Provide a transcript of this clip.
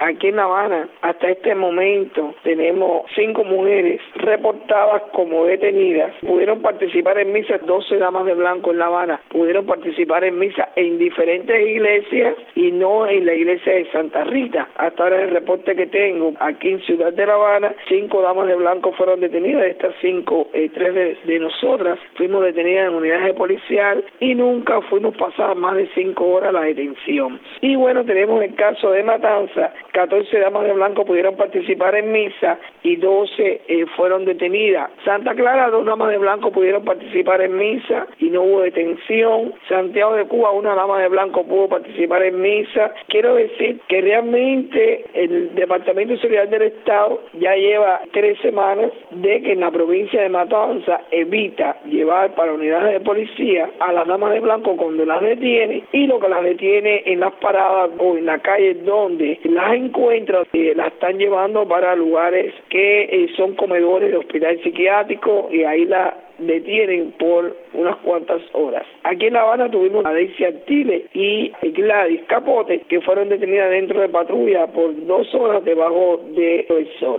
aquí en La Habana, hasta este momento, tenemos 5 mujeres reportadas como detenidas. Pudieron participar en misa 12 damas de blanco en La Habana, pudieron participar en misa en diferentes iglesias y no en la iglesia de Santa Rita. Hasta ahora el reporte que tengo, aquí en Ciudad de La Habana, 5 damas de blanco fueron detenidas. De estas 5, 3 de nosotras fuimos detenidas en unidades de policial y nunca fuimos pasadas más de 5 horas la detención. Y bueno, tenemos el caso de Matanza, 14 damas de blanco pudieron participar en misa y 12 fueron detenidas. Santa Clara, 2 damas de blanco pudieron participar en misa y no hubo detención. Santiago de Cuba, 1 dama de blanco pudo participar en misa. Quiero decir que realmente el Departamento de Seguridad del Estado ya lleva 3 semanas de que en la provincia de Matanza evita llevar para unidades de policía a las damas de blanco cuando las detiene, y lo que las detiene en las paradas o en la calle donde las encuentra, las están llevando para lugares que son comedores de hospital psiquiátrico y ahí la detienen por unas cuantas horas. Aquí en La Habana tuvimos a Daisy Artiles y Gladys Capote, que fueron detenidas dentro de patrulla por 2 horas debajo del sol.